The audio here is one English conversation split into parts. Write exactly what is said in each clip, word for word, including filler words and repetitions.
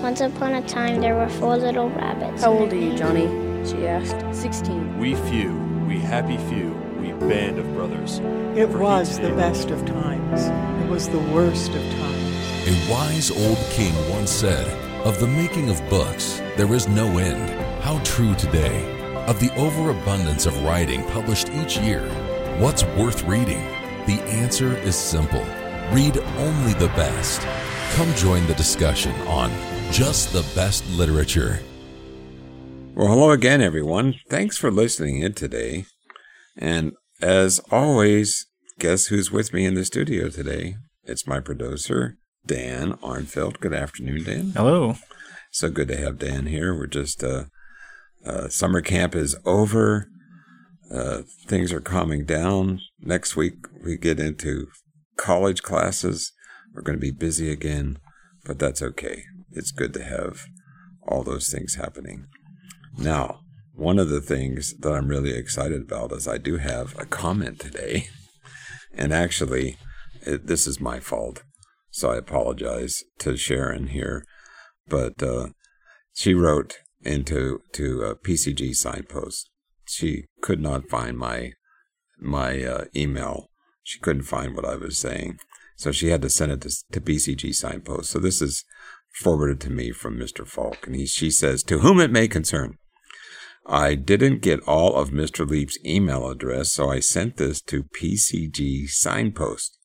Once upon a time, there were four little rabbits. How old are you, Johnny? She asked. Sixteen. We few, we happy few, we band of brothers. It For was he the today- best of times. It was the worst of times. A wise old king once said, "Of the making of books, there is no end." How true today. Of the overabundance of writing published each year, what's worth reading? The answer is simple. Read only the best. Come join the discussion on Just the Best Literature. Well, hello again, everyone. Thanks for listening in today. And as always, guess who's with me in the studio today? It's my producer, Dan Arnfeld. Good afternoon, Dan. Hello. So good to have Dan here. We're just, uh, uh, summer camp is over. Uh, things are calming down. Next week, we get into college classes. We're going to be busy again, but that's okay. It's good to have all those things happening. Now, one of the things that I'm really excited about is I do have a comment today. And actually, it, this is my fault. So I apologize to Sharon here. But uh, she wrote into to a P C G Signpost. She could not find my my uh, email. She couldn't find what I was saying. So she had to send it to, to P C G Signpost. So this is forwarded to me from Mister Falk. And he, she says, "To whom it may concern, I didn't get all of Mister Leap's email address, so I sent this to P C G Signpost.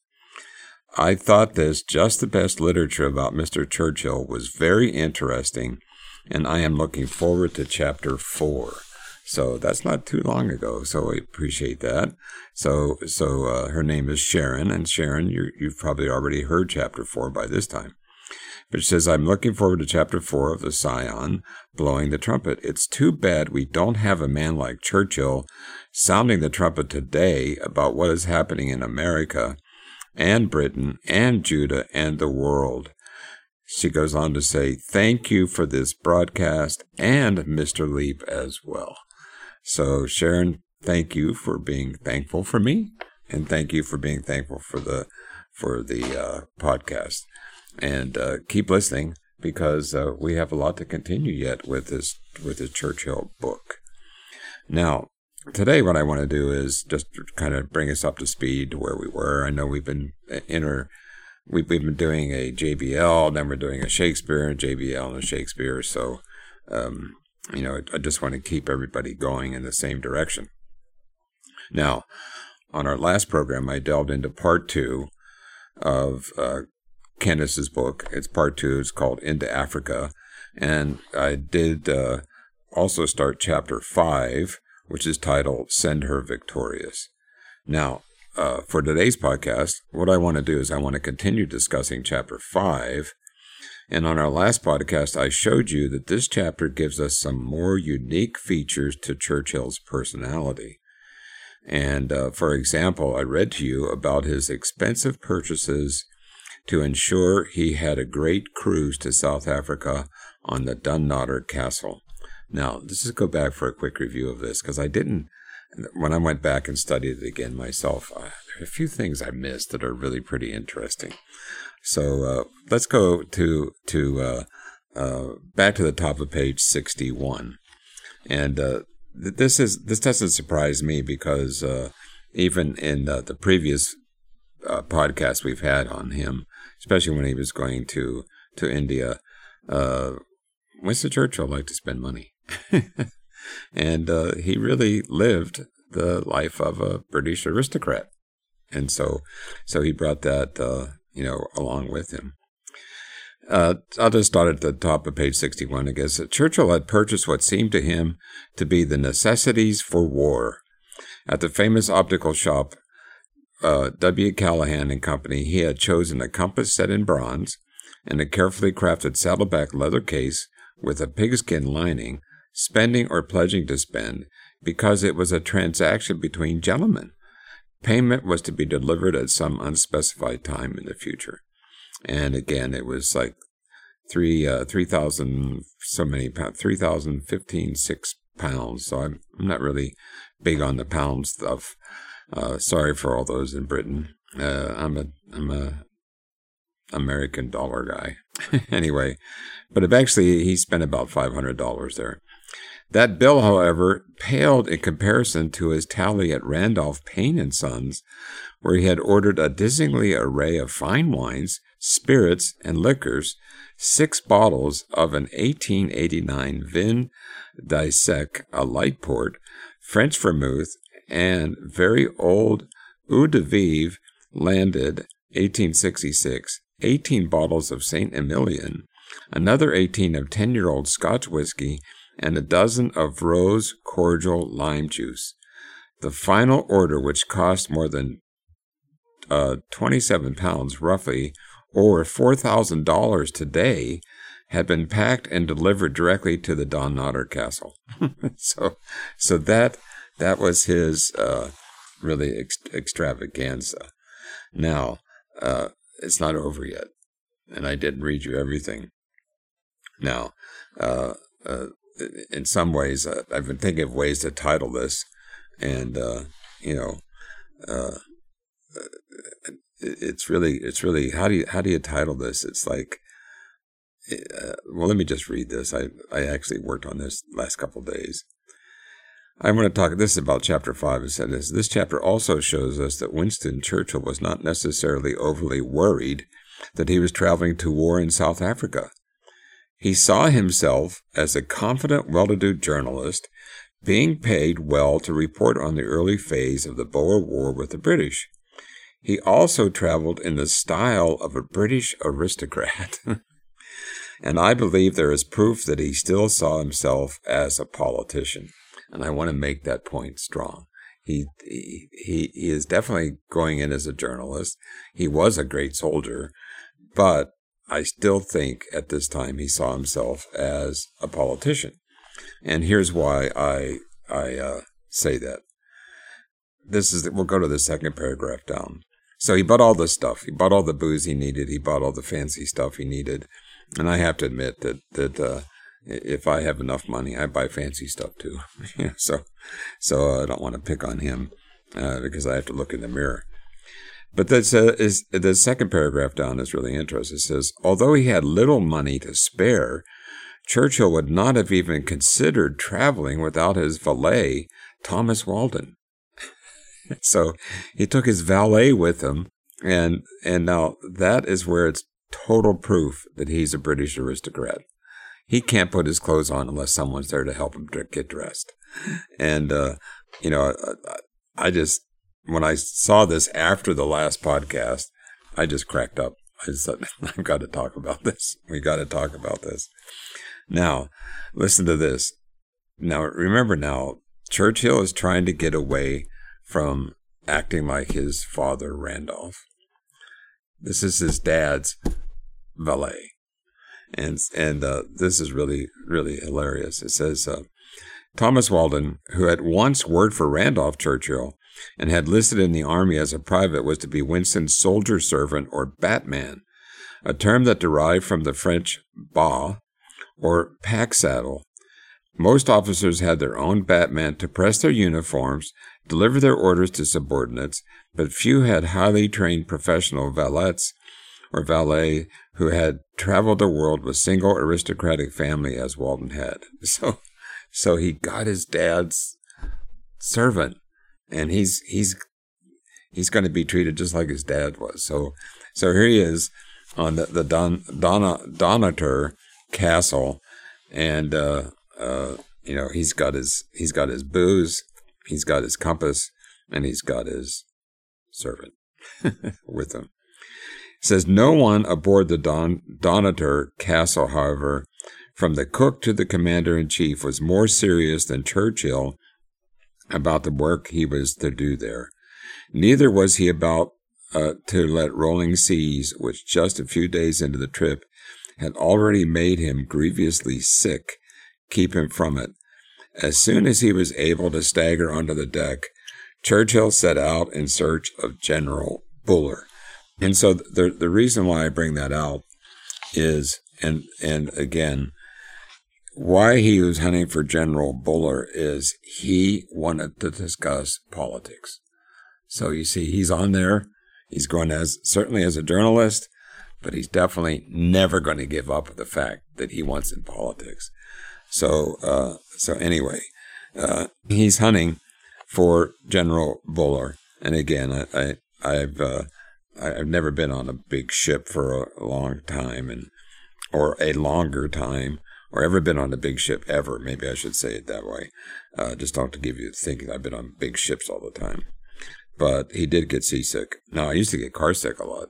I thought this Just the Best Literature about Mister Churchill was very interesting, and I am looking forward to chapter four. So that's not too long ago, so I appreciate that. So so uh, her name is Sharon, and Sharon, you, you've probably already heard chapter four by this time. But she says, "I'm looking forward to chapter four of the Scion, blowing the trumpet. It's too bad we don't have a man like Churchill sounding the trumpet today about what is happening in America and Britain and Judah and the world." She goes on to say, "Thank you for this broadcast and Mister Leap as well." So Sharon, thank you for being thankful for me, and thank you for being thankful for the for the uh, podcast. And uh, keep listening, because uh, we have a lot to continue yet with this with this Churchill book. Now, today what I want to do is just kind of bring us up to speed to where we were. I know we've been inter we've been doing a J B L, then we're doing a Shakespeare, J B L, and a Shakespeare. So, um, you know, I just want to keep everybody going in the same direction. Now, on our last program, I delved into part two of uh, Candace's book. It's part two. It's called Into Africa. And I did uh, also start chapter five, which is titled Send Her Victorious. Now, uh, for today's podcast, what I want to do is I want to continue discussing chapter five. And on our last podcast, I showed you that this chapter gives us some more unique features to Churchill's personality. And uh, for example, I read to you about his expensive purchases to ensure he had a great cruise to South Africa on the Dunnottar Castle. Now, let's just go back for a quick review of this, because I didn't, when I went back and studied it again myself, uh, there are a few things I missed that are really pretty interesting. So uh, let's go to to uh, uh, back to the top of page sixty-one, and uh, this is this doesn't surprise me, because uh, even in uh, the previous uh, podcast we've had on him, especially when he was going to to India, uh, Winston Churchill liked to spend money, and uh, he really lived the life of a British aristocrat, and so so he brought that. Uh, you know, along with him. Uh, I'll just start at the top of page sixty-one. I guess Churchill had purchased what seemed to him to be the necessities for war. At the famous optical shop, uh, W. Callahan and Company, he had chosen a compass set in bronze and a carefully crafted saddleback leather case with a pigskin lining, spending or pledging to spend, because it was a transaction between gentlemen. Payment was to be delivered at some unspecified time in the future. And again, it was like three, uh, three thousand, so many pounds, three thousand fifteen, six pounds. So I'm, I'm not really big on the pound stuff. Uh, sorry for all those in Britain. Uh, I'm a, I'm a, American dollar guy. Anyway, but eventually he spent about five hundred dollars there. That bill, however, paled in comparison to his tally at Randolph Payne and Sons, where he had ordered a dizzyingly array of fine wines, spirits, and liquors, six bottles of an eighteen eighty-nine Vin d'Isaac, a light port, French vermouth, and very old Eau de Vive, landed eighteen sixty-six, eighteen bottles of Saint Emilion, another eighteen of ten-year-old Scotch whiskey, and a dozen of rose cordial lime juice. The final order, which cost more than uh, twenty-seven pounds, roughly, or four thousand dollars today, had been packed and delivered directly to the Don Nodder Castle. so, so that that was his uh, really ex- extravaganza. Now, uh, it's not over yet, and I didn't read you everything. Now, uh, uh, in some ways, uh, I've been thinking of ways to title this, and uh, you know, uh, it's really, it's really how do you how do you title this? It's like, uh, well, let me just read this. I I actually worked on this last couple of days. I'm going to talk. This is about chapter five. It said this. This chapter also shows us that Winston Churchill was not necessarily overly worried that he was traveling to war in South Africa. He saw himself as a confident, well-to-do journalist being paid well to report on the early phase of the Boer War with the British. He also traveled in the style of a British aristocrat. And I believe there is proof that he still saw himself as a politician. And I want to make that point strong. He, he, he, he is definitely going in as a journalist. He was a great soldier, but I still think at this time he saw himself as a politician. And here's why I I uh, say that. This is we'll go to the second paragraph down. So he bought all the stuff. He bought all the booze he needed. He bought all the fancy stuff he needed. And I have to admit that that uh, if I have enough money, I buy fancy stuff too. so so I don't want to pick on him uh, because I have to look in the mirror. But that's, uh, is, the second paragraph down is really interesting. It says, although he had little money to spare, Churchill would not have even considered traveling without his valet, Thomas Walden. So he took his valet with him, and and now that is where it's total proof that he's a British aristocrat. He can't put his clothes on unless someone's there to help him get dressed. And, uh, you know, I, I just... When I saw this after the last podcast, I just cracked up. I just said, I've got to talk about this. We got to talk about this. Now, listen to this. Now, remember now, Churchill is trying to get away from acting like his father, Randolph. This is his dad's valet. And and uh, this is really, really hilarious. It says, uh, Thomas Walden, who had once worked for Randolph Churchill, and had listed in the army as a private, was to be Winston's soldier servant or batman, a term that derived from the French bas, or pack saddle. Most officers had their own batman to press their uniforms, deliver their orders to subordinates, but few had highly trained professional valets or valet who had traveled the world with single aristocratic family as Walden had. So, so he got his dad's servant. And he's he's he's going to be treated just like his dad was. So so here he is on the, the Don Donna Donator Castle, and uh, uh, you know he's got his he's got his booze, he's got his compass, and he's got his servant with him. It says no one aboard the Don Donator Castle, however, from the cook to the commander in chief, was more serious than Churchill about the work he was to do there. Neither was he about uh, to let rolling seas, which just a few days into the trip had already made him grievously sick, keep him from it. As soon as he was able to stagger onto the deck, Churchill set out in search of General Buller. And so the the reason why I bring that out is, and and again, why he was hunting for General Buller is he wanted to discuss politics. So you see, he's on there. He's going as certainly as a journalist, but he's definitely never going to give up the fact that he wants in politics. So, uh, so anyway, uh, he's hunting for General Buller. And again, I, I I've uh, I've never been on a big ship for a long time, and or a longer time, or ever been on a big ship ever. Maybe I should say it that way. Uh, just not to give you thinking I've been on big ships all the time. But he did get seasick. No, I used to get car sick a lot.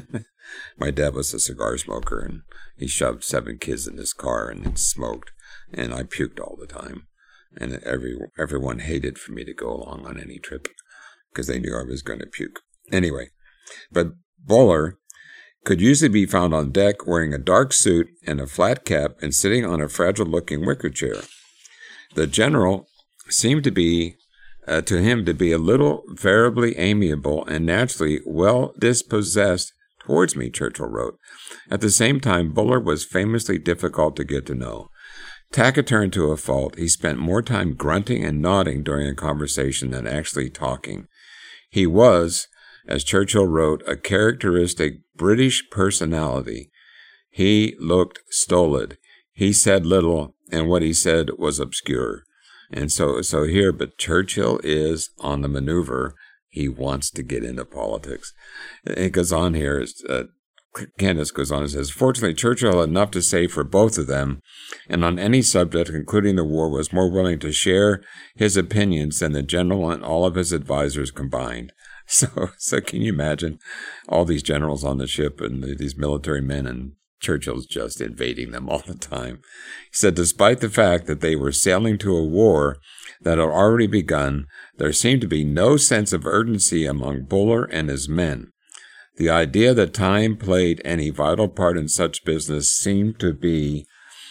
My dad was a cigar smoker, and he shoved seven kids in his car and smoked, and I puked all the time. And every everyone hated for me to go along on any trip because they knew I was going to puke. Anyway, but Buller could usually be found on deck wearing a dark suit and a flat cap and sitting on a fragile-looking wicker chair. The general seemed to be, uh, to him, to be a little variably amiable and naturally well-dispossessed towards me, Churchill wrote. At the same time, Buller was famously difficult to get to know. Taciturn to a fault, he spent more time grunting and nodding during a conversation than actually talking. He was, as Churchill wrote, a characteristic British personality. He looked stolid. He said little, and what he said was obscure. And so, so here, but Churchill is on the maneuver. He wants to get into politics. It goes on here. Uh, Candace goes on and says, fortunately, Churchill had enough to say for both of them, and on any subject, including the war, was more willing to share his opinions than the general and all of his advisors combined. So, so can you imagine all these generals on the ship and these military men, and Churchill's just invading them all the time. He said, despite the fact that they were sailing to a war that had already begun, there seemed to be no sense of urgency among Buller and his men. The idea that time played any vital part in such business seemed to be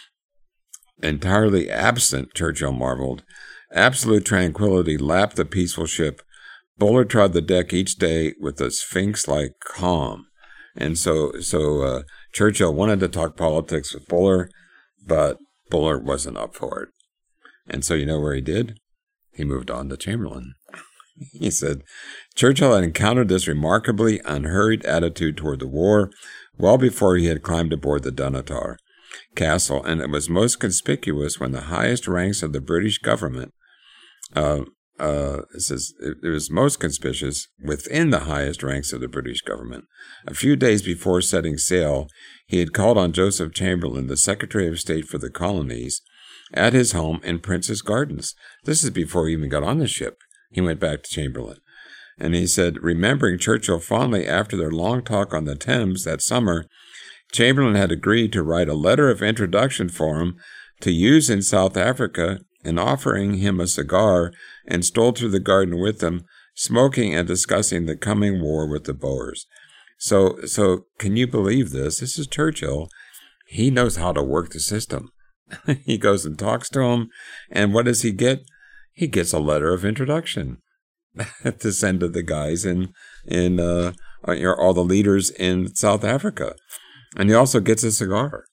entirely absent, Churchill marveled. Absolute tranquility lapped the peaceful ship. Buller trod the deck each day with a sphinx-like calm. And so so uh, Churchill wanted to talk politics with Buller, but Buller wasn't up for it. And so you know where he did? He moved on to Chamberlain. He said, Churchill had encountered this remarkably unhurried attitude toward the war well before he had climbed aboard the Dunatar castle, and it was most conspicuous when the highest ranks of the British government, uh, uh, it says, it, it was most conspicuous within the highest ranks of the British government. A few days before setting sail, he had called on Joseph Chamberlain, the Secretary of State for the Colonies, at his home in Prince's Gardens. This is before he even got on the ship. He went back to Chamberlain. And he said, remembering Churchill fondly after their long talk on the Thames that summer, Chamberlain had agreed to write a letter of introduction for him to use in South Africa, and offering him a cigar, and strolled through the garden with him, smoking and discussing the coming war with the Boers. So, so can you believe this? This is Churchill. He knows how to work the system. He goes and talks to him, and what does he get? He gets a letter of introduction to send to the guys in in uh, all the leaders in South Africa, and he also gets a cigar.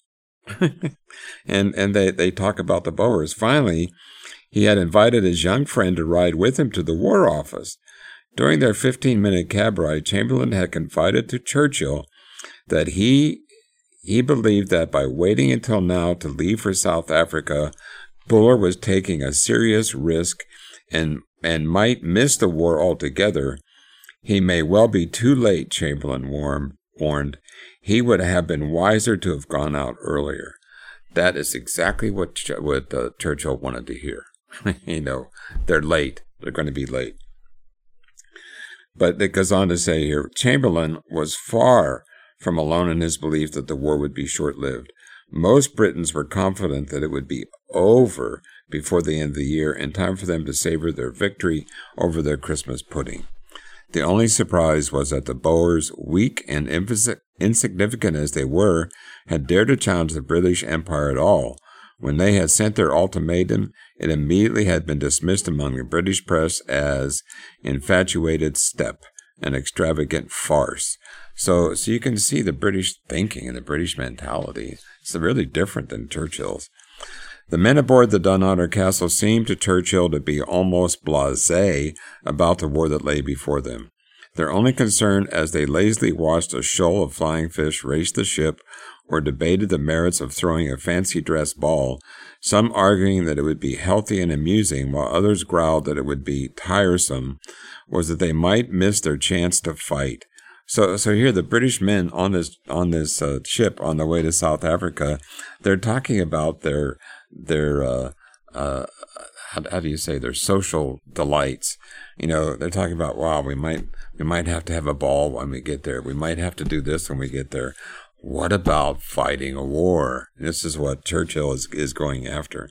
and and they they talk about the Boers. Finally, he had invited his young friend to ride with him to the War Office. During their fifteen-minute cab ride, Chamberlain had confided to Churchill that he he believed that by waiting until now to leave for South Africa, Buller was taking a serious risk and and might miss the war altogether. He may well be too late, Chamberlain warned. warned. He would have been wiser to have gone out earlier. That is exactly what Ch- what uh, Churchill wanted to hear. You know, they're late. They're going to be late. But it goes on to say here, Chamberlain was far from alone in his belief that the war would be short-lived. Most Britons were confident that it would be over before the end of the year, in time for them to savor their victory over their Christmas pudding. The only surprise was that the Boers, weak and insignificant as they were, had dared to challenge the British Empire at all. When they had sent their ultimatum, it immediately had been dismissed among the British press as infatuated step, an extravagant farce. So, so you can see the British thinking and the British mentality. It's really different than Churchill's. The men aboard the Dunatar Castle seemed to Churchill to be almost blasé about the war that lay before them. Their only concern as they lazily watched a shoal of flying fish race the ship or debated the merits of throwing a fancy dress ball, some arguing that it would be healthy and amusing, while others growled that it would be tiresome, was that they might miss their chance to fight. So, so here the British men on this on this uh, ship on the way to South Africa, they're talking about their their uh, uh, how, how do you say their social delights. You know, they're talking about, wow, we might we might have to have a ball when we get there. We might have to do this when we get there. What about fighting a war? This is what Churchill is is going after.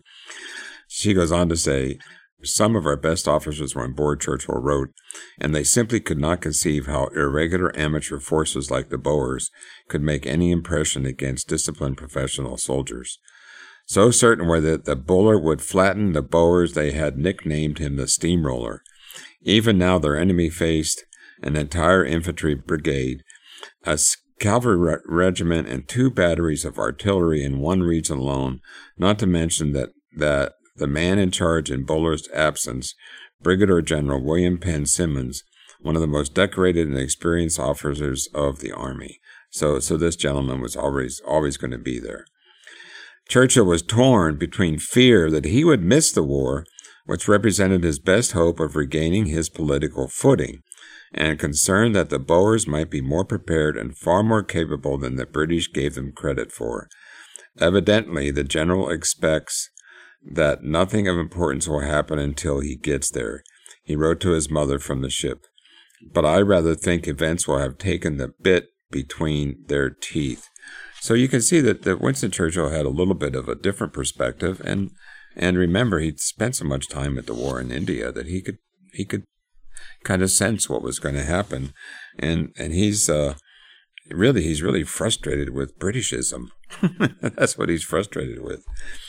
She goes on to say, some of our best officers were on board, Churchill wrote, and they simply could not conceive how irregular amateur forces like the Boers could make any impression against disciplined professional soldiers. So certain were that the Buller would flatten the Boers, they had nicknamed him the steamroller. Even now their enemy faced an entire infantry brigade, a cavalry re- regiment, and two batteries of artillery in one region alone, not to mention that that the man in charge in Buller's absence, Brigadier General William Penn Simmons, one of the most decorated and experienced officers of the Army. So, so this gentleman was always, always going to be there. Churchill was torn between fear that he would miss the war, which represented his best hope of regaining his political footing, and concern that the Boers might be more prepared and far more capable than the British gave them credit for. Evidently, the general expects that nothing of importance will happen until he gets there, he wrote to his mother from the ship. But I rather think events will have taken the bit between their teeth. So you can see that, that Winston Churchill had a little bit of a different perspective, and and remember, he'd spent so much time at the war in India that he could he could kind of sense what was going to happen, and and he's uh, really he's really frustrated with Britishism. That's what he's frustrated with.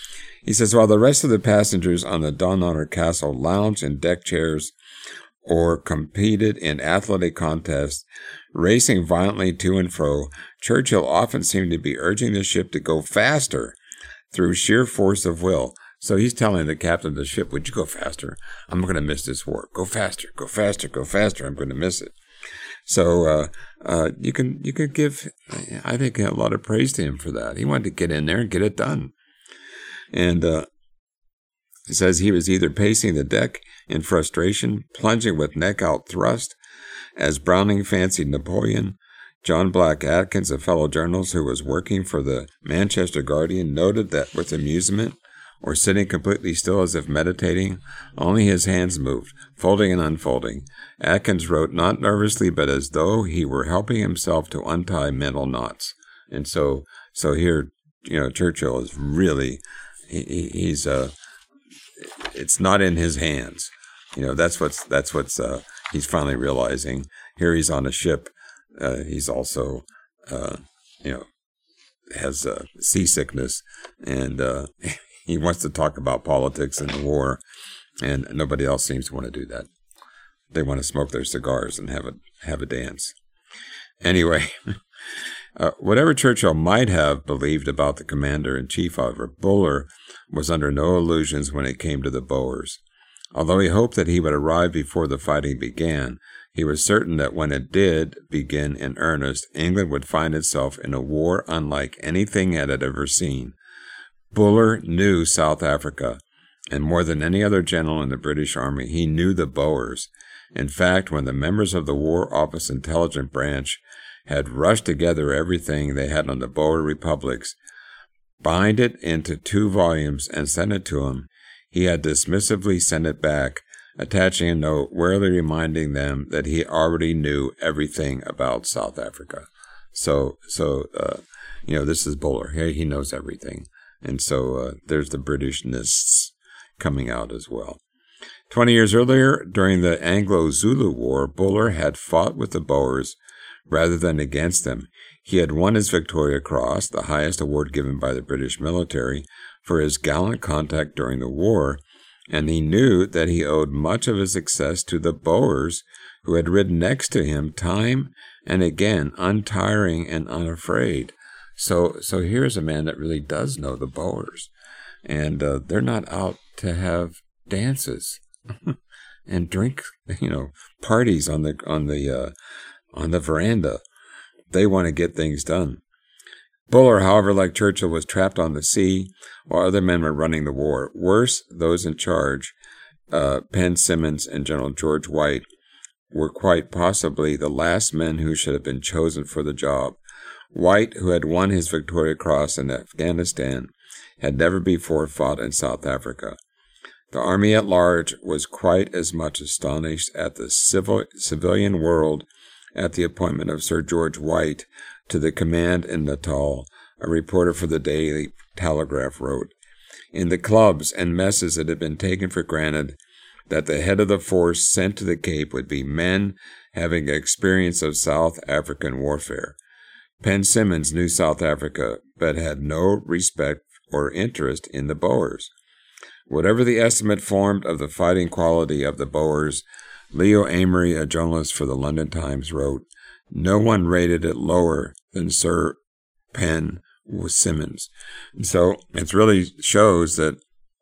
He says, while the rest of the passengers on the Donauer Castle lounged in deck chairs or competed in athletic contests, racing violently to and fro, Churchill often seemed to be urging the ship to go faster through sheer force of will. So he's telling the captain of the ship, would you go faster? I'm going to miss this war. Go faster, go faster, go faster. I'm going to miss it. So uh, uh, you can you can give, I think, a lot of praise to him for that. He wanted to get in there and get it done. And uh, it says he was either pacing the deck in frustration, plunging with neck out thrust, as Browning fancied Napoleon. John Black Atkins, a fellow journalist who was working for the Manchester Guardian, noted that with amusement, or sitting completely still as if meditating, only his hands moved, folding and unfolding. Atkins wrote not nervously, but as though he were helping himself to untie mental knots. And so, so here, you know, Churchill is really... He, he's uh, it's not in his hands, you know. That's what's that's what's uh, he's finally realizing. Here he's on a ship. Uh, he's also, uh, you know, has uh, seasickness, and uh, he wants to talk about politics and the war, and nobody else seems to want to do that. They want to smoke their cigars and have a have a dance. Anyway. Uh, whatever Churchill might have believed about the commander-in-chief, however, Buller was under no illusions when it came to the Boers. Although he hoped that he would arrive before the fighting began, he was certain that when it did begin in earnest, England would find itself in a war unlike anything it had ever seen. Buller knew South Africa, and more than any other general in the British Army, he knew the Boers. In fact, when the members of the War Office Intelligence Branch had rushed together everything they had on the Boer republics, bind it into two volumes, and sent it to him, he had dismissively sent it back, attaching a note warily reminding them that he already knew everything about South Africa. So, so uh, you know, this is Buller. He, he knows everything. And so uh, there's the Britishness coming out as well. Twenty years earlier, during the Anglo-Zulu War, Buller had fought with the Boers rather than against them. He had won his Victoria Cross, the highest award given by the British military, for his gallant conduct during the war, and he knew that he owed much of his success to the Boers, who had ridden next to him time and again, untiring and unafraid. So, so here's a man that really does know the Boers, and uh, they're not out to have dances. and drink, you know, parties on the on the uh, on the veranda. They want to get things done. Buller, however, like Churchill, was trapped on the sea while other men were running the war. Worse, those in charge, uh, Penn Simmons and General George White, were quite possibly the last men who should have been chosen for the job. White, who had won his Victoria Cross in Afghanistan, had never before fought in South Africa. The army at large was quite as much astonished at the civil, civilian world at the appointment of Sir George White to the command in Natal, a reporter for the Daily Telegraph wrote. In the clubs and messes it had been taken for granted that the head of the force sent to the Cape would be men having experience of South African warfare. Penn Simmons knew South Africa, but had no respect or interest in the Boers. Whatever the estimate formed of the fighting quality of the Boers, Leo Amory, a journalist for the London Times, wrote, no one rated it lower than Sir Penn Simmons. And so it really shows that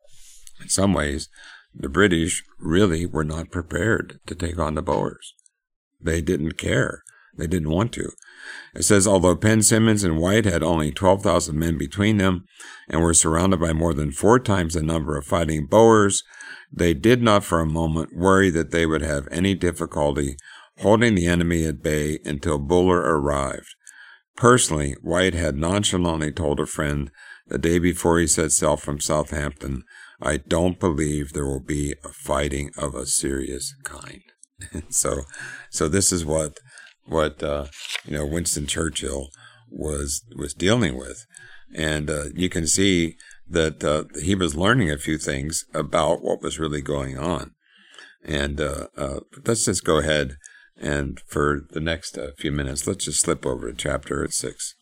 in some ways the British really were not prepared to take on the Boers. They didn't care. They didn't want to. It says, although Penn Simmons and White had only twelve thousand men between them and were surrounded by more than four times the number of fighting Boers, they did not for a moment worry that they would have any difficulty holding the enemy at bay until Buller arrived. Personally, White had nonchalantly told a friend the day before he set sail from Southampton, I don't believe there will be a fighting of a serious kind. so, so this is what what uh, you know Winston Churchill was was dealing with, and uh, you can see that uh, he was learning a few things about what was really going on. And uh, uh, let's just go ahead and for the next uh, few minutes, let's just slip over to chapter six.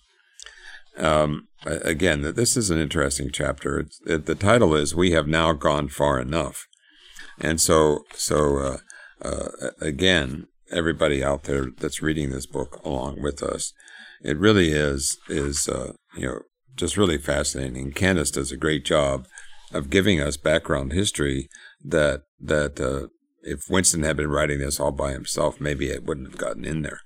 Um, again, this is an interesting chapter. It's, it, the title is "We Have Now Gone Far Enough," and so so uh, uh, again. Everybody out there that's reading this book along with us, it really is is uh, you know just really fascinating. Candace does a great job of giving us background history that that uh, if Winston had been writing this all by himself, maybe it wouldn't have gotten in there.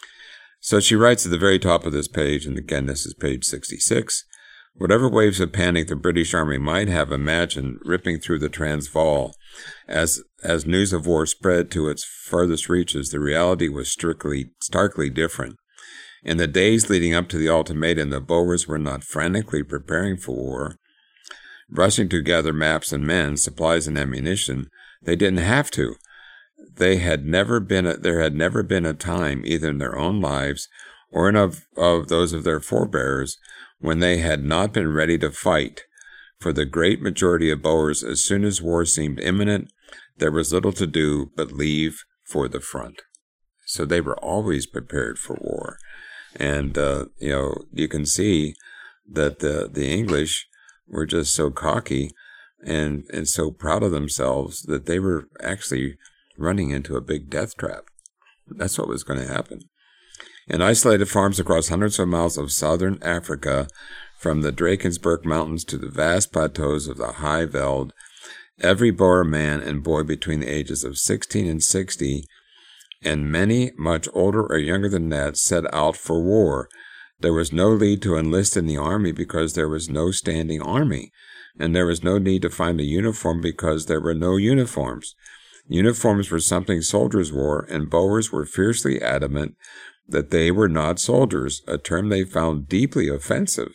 So she writes at the very top of this page, and again this is page sixty-six. Whatever waves of panic the British Army might have imagined ripping through the Transvaal, as as news of war spread to its furthest reaches, the reality was strictly, starkly different. In the days leading up to the ultimatum, the Boers were not frantically preparing for war, rushing to gather maps and men, supplies and ammunition. They didn't have to. They had never been. A, there had never been a time, either in their own lives or in of, of those of their forebears, when they had not been ready to fight. For the great majority of Boers, as soon as war seemed imminent, there was little to do but leave for the front. So they were always prepared for war. And, uh, you know, you can see that the, the English were just so cocky and, and so proud of themselves that they were actually running into a big death trap. That's what was going to happen. In isolated farms across hundreds of miles of southern Africa, from the Drakensberg Mountains to the vast plateaus of the High Veld, every Boer man and boy between the ages of sixteen and sixty, and many much older or younger than that, set out for war. There was no need to enlist in the army because there was no standing army, and there was no need to find a uniform because there were no uniforms. Uniforms were something soldiers wore, and Boers were fiercely adamant that they were not soldiers, a term they found deeply offensive.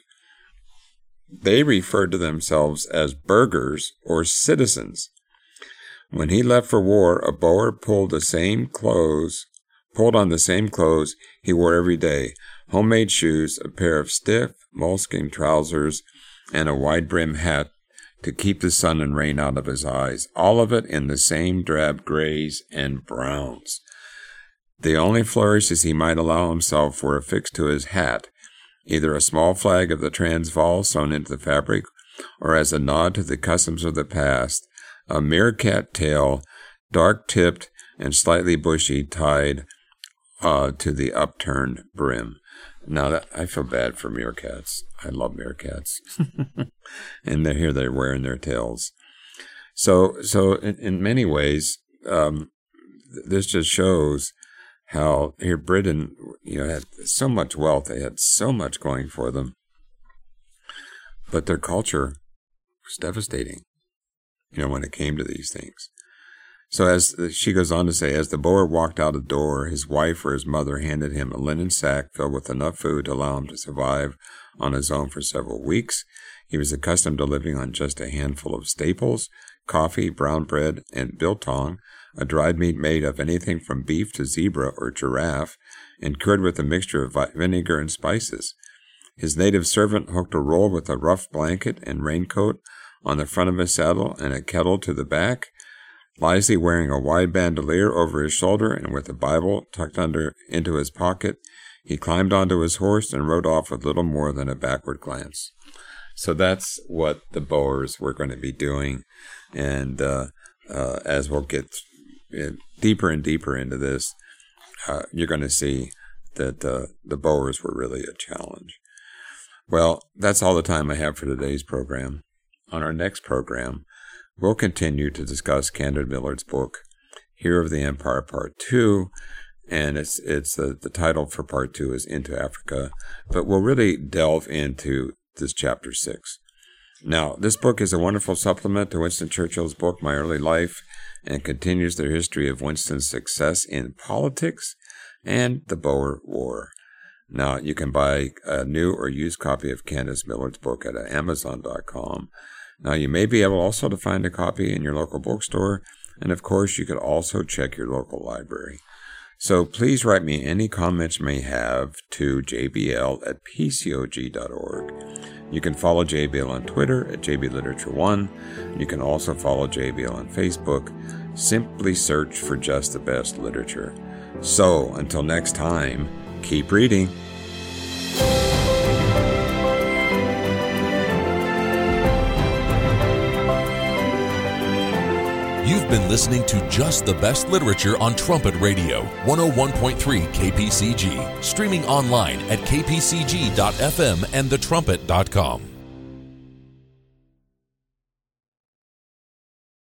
They referred to themselves as burghers or citizens. When he left for war, a Boer pulled the same clothes, pulled on the same clothes he wore every day: homemade shoes, a pair of stiff moleskin trousers, and a wide-brimmed hat to keep the sun and rain out of his eyes. All of it in the same drab grays and browns. The only flourishes he might allow himself were affixed to his hat, either a small flag of the Transvaal sewn into the fabric, or as a nod to the customs of the past, a meerkat tail, dark-tipped and slightly bushy, tied uh, to the upturned brim. Now, that, I feel bad for meerkats. I love meerkats. And they're here, they're wearing their tails. So, so in, in many ways, um, this just shows how here Britain, you know, had so much wealth. They had so much going for them. But their culture was devastating, you know, when it came to these things. So as she goes on to say, as the Boer walked out the door, his wife or his mother handed him a linen sack filled with enough food to allow him to survive on his own for several weeks. He was accustomed to living on just a handful of staples, coffee, brown bread, and biltong, a dried meat made of anything from beef to zebra or giraffe, and cured with a mixture of vinegar and spices. His native servant hooked a roll with a rough blanket and raincoat on the front of his saddle and a kettle to the back. Lisely, wearing a wide bandolier over his shoulder and with a Bible tucked under into his pocket, he climbed onto his horse and rode off with little more than a backward glance. So that's what the Boers were going to be doing. And uh, uh, as we'll get deeper and deeper into this, uh, you're going to see that uh, the Boers were really a challenge. Well, that's all the time I have for today's program. On our next program, we'll continue to discuss Candid Millard's book, Hero of the Empire, Part two, and it's it's uh, the title for Part two is Into Africa, but we'll really delve into this Chapter six. Now, this book is a wonderful supplement to Winston Churchill's book, My Early Life, and continues the history of Winston's success in politics and the Boer War. Now, you can buy a new or used copy of Candace Millard's book at amazon dot com. Now, you may be able also to find a copy in your local bookstore, and of course, you could also check your local library. So please write me any comments you may have to j b l at p c o g dot org. You can follow J B L on Twitter at j b literature one. You can also follow J B L on Facebook. Simply search for Just the Best Literature. So, until next time, keep reading. You've been listening to Just the Best Literature on Trumpet Radio, one oh one point three K P C G, streaming online at k p c g dot f m and the trumpet dot com.